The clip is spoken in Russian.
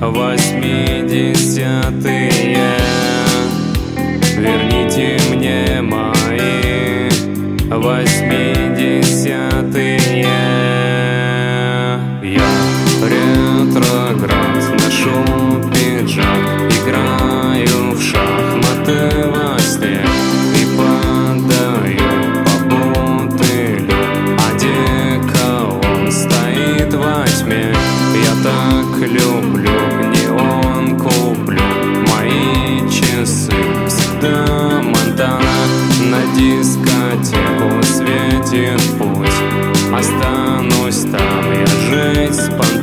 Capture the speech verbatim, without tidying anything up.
восьмидесятые. Верните мне мои восьмидесятые. Я ретроград, ношу пиджак, играю в шахматы во сне и падаю по бутылю. Одеколон стоит во тьме. Я так люблю, неон куплю. Мои часы всегда Монтана. На дискотеку светит путь. Останусь там я жить спонтанно.